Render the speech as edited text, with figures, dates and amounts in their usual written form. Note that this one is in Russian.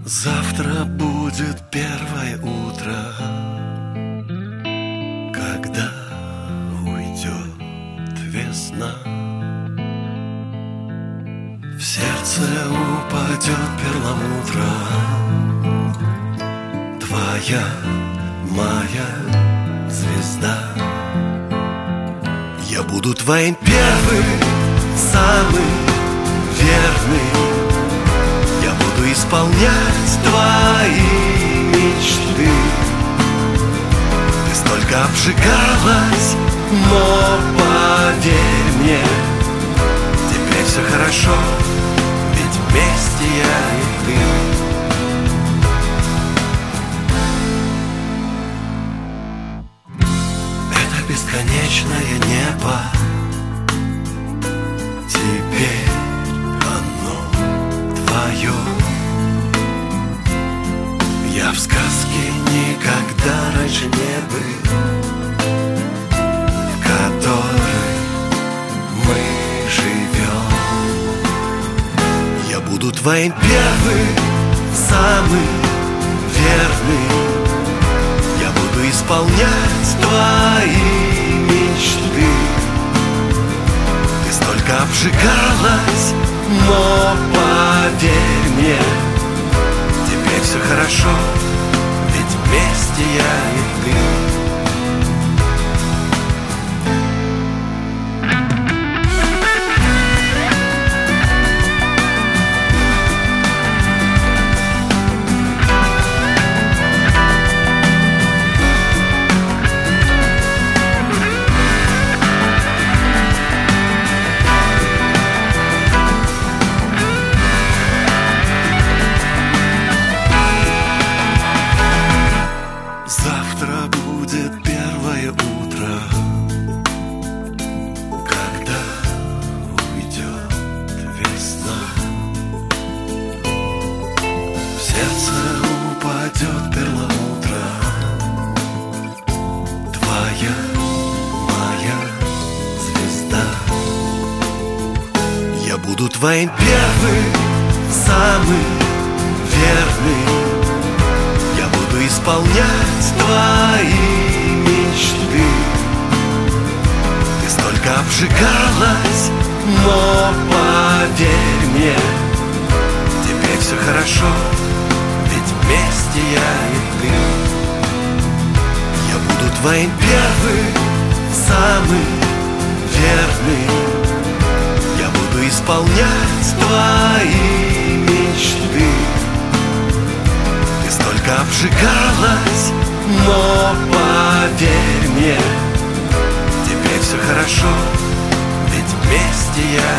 Завтра будет первое утро, когда уйдет весна. В сердце упадет перламутра, твоя, моя звезда. Я буду твоим первым, самым верным. Я буду исполнять твои мечты. Ты столько обжигалась, но поверь мне, теперь все хорошо, ведь вместе я и ты. Это бесконечное небо, теперь оно твое. Я в сказке никогда раньше не был, в которой мы живем. Я буду твоим первым, самым верным. Я буду исполнять твои мечты. Ты столько обжигалась, но поверь мне, теперь все хорошо, ведь вместе я и ты. Завтра будет первое утро, когда уйдет весна. В сердце упадет перламутра, твоя, моя звезда. Я буду твоим первым, самым верным. Я буду исполнять твои мечты. Ты столько обжигалась, но поверь мне, теперь все хорошо, ведь вместе я и ты. Я буду твоим первым, самым верным. Я буду исполнять твои мечты. Столько обжигалась, но поверь мне, теперь все хорошо, ведь вместе я